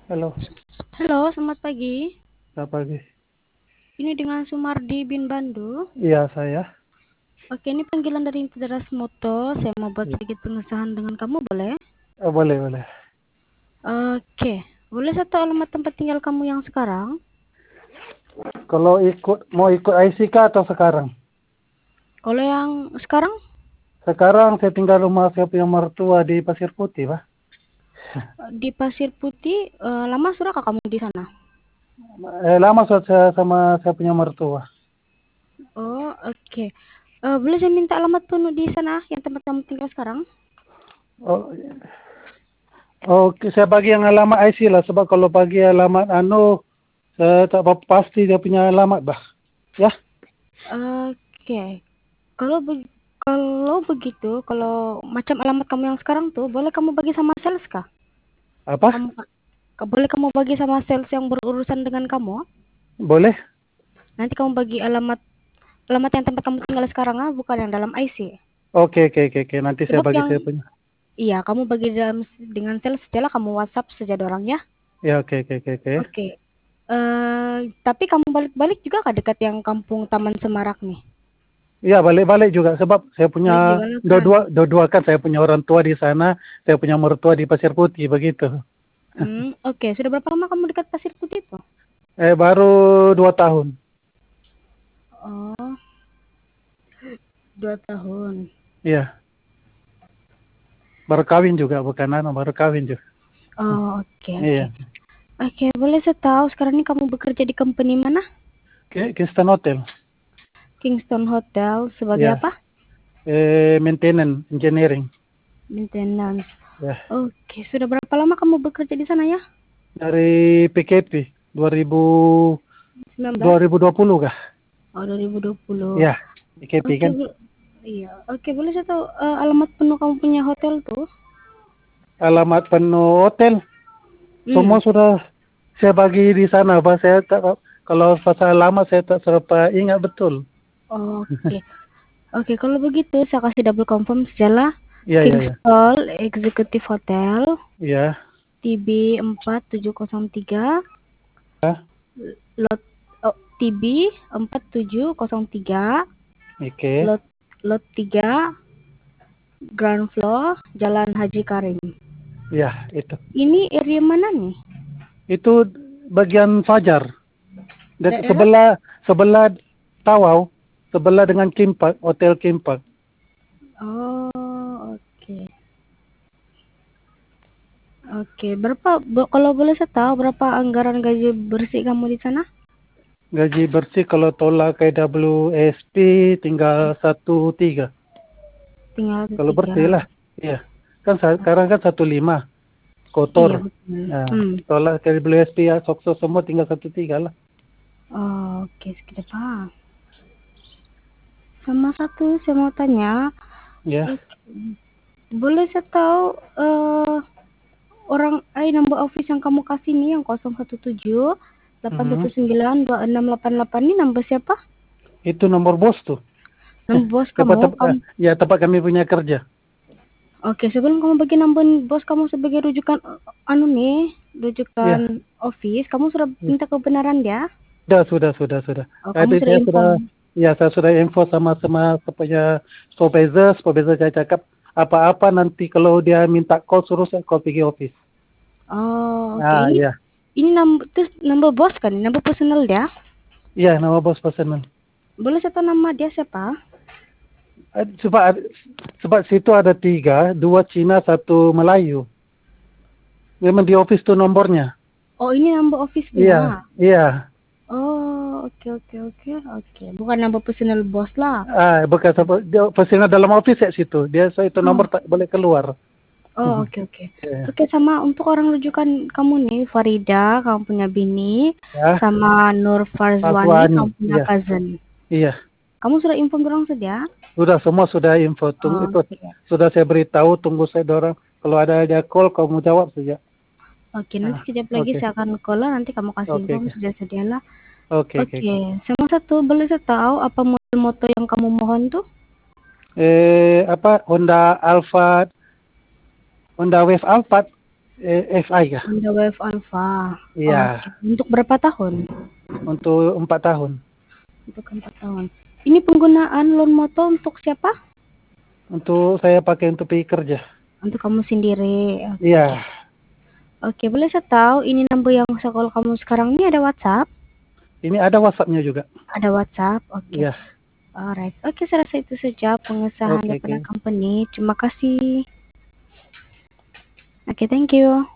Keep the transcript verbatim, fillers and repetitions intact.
Halo, Halo, selamat pagi. selamat pagi. Ini dengan Sumardi bin Bandu. Iya, saya. Oke, ini panggilan dari Interas Moto. Saya mau buat Iya. sedikit pengesahan dengan kamu, boleh? Oh, boleh, boleh. Oke, boleh saya tahu alamat tempat tinggal kamu yang sekarang? Kalau ikut, mau ikut I C kah atau sekarang? Kalau yang sekarang Sekarang saya tinggal rumah saya punya mertua di Pasir Putih, Pak. di Pasir Putih, eh, lama sudah kah kamu di sana? Eh, lama sudah saya sama saya punya mertua. Oh, oke. Eh, boleh saya minta alamat penuh di sana yang tempat kamu tinggal sekarang? Oh, oke, saya bagi yang alamat I C lah, sebab kalau bagi alamat anu, saya tak apa- pasti dia punya alamat, bah. Ya, Oke. Kalau be- kalau begitu, kalau macam alamat kamu yang sekarang tuh, boleh kamu bagi sama sales kah? apa? Kamu Ka- boleh kamu bagi sama sales yang berurusan dengan kamu? Boleh? Nanti kamu bagi alamat alamat yang tempat kamu tinggal sekarang, ah, bukan yang dalam I C. Oke, oke, oke, oke. Nanti saya Sebab bagi yang saya punya. iya, kamu bagi dalam dengan sales setelah kamu WhatsApp saja orangnya. Ya, oke, oke, oke, oke. Oke. Eh, tapi kamu balik-balik juga kah dekat yang kampung Taman Semarak nih? Iya, balik-balik juga sebab saya punya Balik juga kan? dua-dua dua-dua kan, saya punya orang tua di sana, saya punya mertua di Pasir Putih begitu. Hmm, oke. Sudah berapa lama kamu dekat Pasir Putih itu? Eh baru dua tahun. Oh, dua tahun. Iya, baru kawin juga bukan anu, baru kawin juga. Oh, oke, oke. Iya. Oke, boleh saya tahu sekarang ini kamu bekerja di company mana? Ke Kingston Hotel. Kingston Hotel sebagai Iya. apa? Eh maintenance engineering. Maintenance. Ya. Oke, sudah berapa lama kamu bekerja di sana ya? Dari P K P dua ribu sembilan belas? dua ribu dua puluh kah? Oh, dua ribu dua puluh. Iya, P K P Oke, kan. Bu. Iya. Oke, boleh saya tahu eh, alamat penuh kamu punya hotel tuh? Alamat penuh hotel Hmm. semua sudah saya bagi di sana, Pak. Saya tak, kalau pasal lama saya tak serapa ingat betul. Oke. Oke, kalau begitu saya kasih double confirm sajalah. Iya, iya, iya. Kingston Executive Hotel Iya. T B empat tujuh nol tiga Ya. lot oh, T B empat tujuh nol tiga Oke. lot lot tiga ground floor Jalan Haji Karim. Ya, itu. Ini area mana nih? Itu bagian Fajar. Dek, Daerah? sebelah sebelah Tawau, sebelah dengan Kimpak, Hotel Kimpak. Oh, oke. Oke, berapa bo- kalau boleh saya tahu berapa anggaran gaji bersih kamu di sana? Gaji bersih kalau tolak K W S P tinggal satu tiga. Tinggal Kalau tiga. bersih lah. Iya. Kan sa- Oh, sekarang kan satu lima iya kotor. betul. Nah, Hmm. tolak K W S P ya sok-sok semua tinggal satu tiga lah. Oh, oke, sekitar Pak. Sama satu saya mau tanya, Ya. eh, boleh saya tahu eh orang eh number office yang kamu kasih nih yang nol satu tujuh delapan satu Mhm. sembilan dua enam delapan delapan ini number siapa? Itu nomor bos tuh. Number bos Tempat, kamu, tempat kamu. eh, ya tempat kami punya kerja. Oke, sebelum kamu bagi number bos kamu sebagai rujukan eh, anu nih, Iya. rujukan office, kamu sudah minta kebenaran dia? Sudah, sudah, sudah, sudah. Oh, kamu Tadi sudah saya sudah, inform. ya saya sudah info sama sama supaya supervisor, supervisor saya cakap apa-apa nanti kalau dia minta call suruh saya call pergi office. Oh, oke. Ah, Ini iya, ini number terus number bos kan, number personal dia. iya nama bos personal. Boleh saya tahu nama dia siapa? Eh, Sebab sebab situ ada tiga, dua Cina, satu Melayu. Memang di office tuh nomornya. Oh, ini number office Iya, dia. iya. Oh, oke oke oke oke. Bukan number personal bos lah. Ah, bekas apa? Dia personal dalam office ya situ. Dia saya itu nomor Oh, tak boleh keluar. oh oke oke. Iya. Oke, sama untuk orang rujukan kamu nih, Farida, kamu punya bini, Ya, sama Nur Farzwani, Paswani. kamu punya Iya, cousin. iya. Kamu sudah inform orang saja? Sudah semua sudah info. Tunggu Oh, itu oke. sudah saya beritahu. Tunggu saya dorong. Kalau ada ada call, kamu jawab saja. Oke, nanti Ah, sekejap lagi oke, saya akan call, nanti kamu kasih oke, info oke, sudah sedialah. oke, oke, Oke, oke. sama satu boleh saya tahu apa model motor yang kamu mohon tuh? Eh apa Honda Alphard, Honda Wave Alphard eh, F I kah? Anda W F Alpha. Iya, Oke. Untuk berapa tahun? untuk empat tahun. Untuk empat tahun. Ini penggunaan loan motor untuk siapa? Untuk saya pakai untuk pergi kerja. Untuk kamu sendiri. Oke. Iya, Oke, boleh saya tahu ini nomor yang sekolah kamu sekarang ini ada WhatsApp? ini ada WhatsApp-nya juga. Ada WhatsApp. Oke. Iya, Alright. Oke, saya rasa itu saja pengesahan oke, daripada oke. company. Terima kasih. Oke, thank you.